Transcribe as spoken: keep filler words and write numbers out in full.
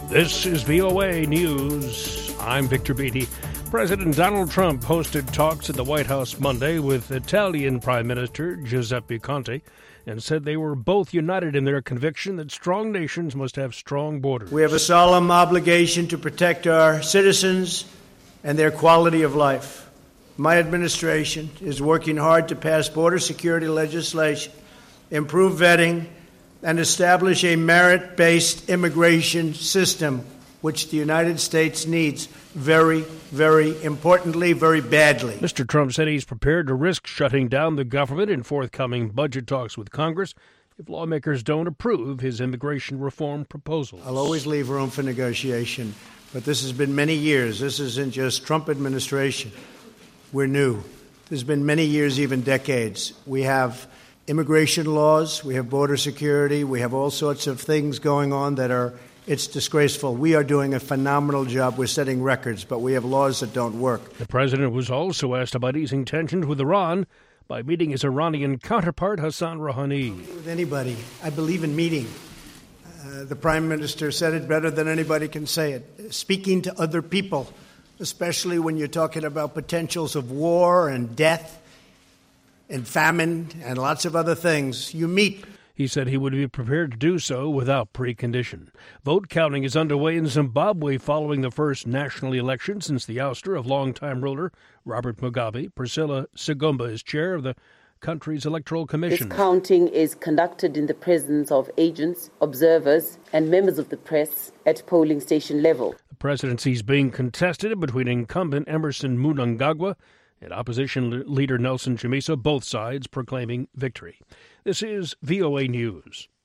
This is V O A News. I'm Victor Beatty. President Donald Trump hosted talks at the White House Monday with Italian Prime Minister Giuseppe Conte and said they were both united in their conviction that strong nations must have strong borders. We have a solemn obligation to protect our citizens and their quality of life. My administration is working hard to pass border security legislation, improve vetting, and establish a merit-based immigration system, which the United States needs very, very importantly, very badly. Mister Trump said he's prepared to risk shutting down the government in forthcoming budget talks with Congress if lawmakers don't approve his immigration reform proposals. I'll always leave room for negotiation, but this has been many years. This isn't just Trump administration. We're new. There's been many years, even decades. We have immigration laws, we have border security, we have all sorts of things going on that are, it's disgraceful. We are doing a phenomenal job. We're setting records, but we have laws that don't work. The president was also asked about easing tensions with Iran by meeting his Iranian counterpart, Hassan Rouhani. With anybody, I believe in meeting. Uh, the prime minister said it better than anybody can say it. Speaking to other people, especially when you're talking about potentials of war and death and famine and lots of other things, you meet. He said he would be prepared to do so without precondition. Vote counting is underway in Zimbabwe following the first national election since the ouster of longtime ruler Robert Mugabe. Priscilla Sigomba is chair of the country's electoral commission. This counting is conducted in the presence of agents, observers, and members of the press at polling station level. The presidency is being contested between incumbent Emerson Mnangagwa and opposition leader Nelson Chamisa, both sides proclaiming victory. This is V O A News.